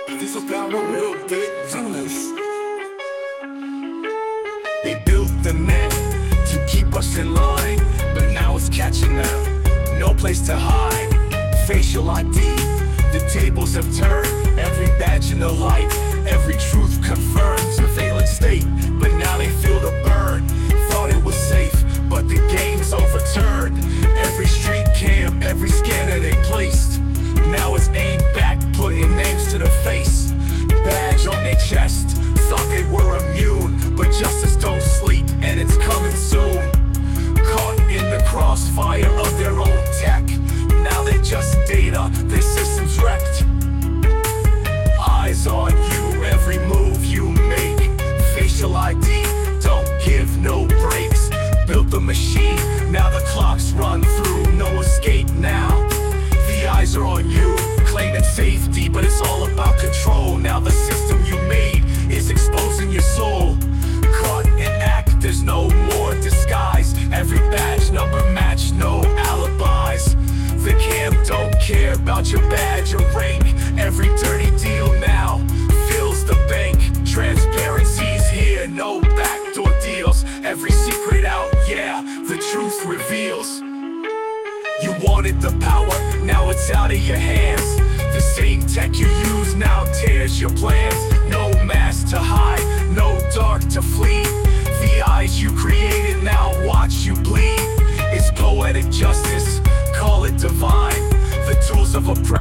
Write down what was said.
This is about a real big business. They built the net to keep us in line, but now it's catching them. No place to hide. Facial ID, the tables have turned. Every badge in the light, every truth confirmed. Surveillance state, but now they feel the burn. Thought it was safe, but the game's overturned. Every street cam, every scanner they placed, now it's aimed back, putting names to the face. Badge on their chest, thought they were immune, but justice don't sleep, and it's coming soon. Caught in the crossfire of their own tech, now they're just data, their system's wrecked. Eyes on you, every move you make. Facial ID, don't give no breaks. Built the machine, now the clocks run through, no escape now. The eyes are on you, claiming safety, but it's all about control. Now the system you made is exposing your soul. Caught in act, there's no more disguise. Every badge number match, no alibis. The cam don't care about your badge or rank. Every dirty deal now fills the bank. Transparency's here, no backdoor deals. Every secret out, yeah, the truth reveals. You wanted the power, now it's out of your hands. The same tech you use now tears your plans. No mask to hide, no dark to flee. The eyes you created now watch you bleed. It's poetic justice, call it divine. The tools of oppression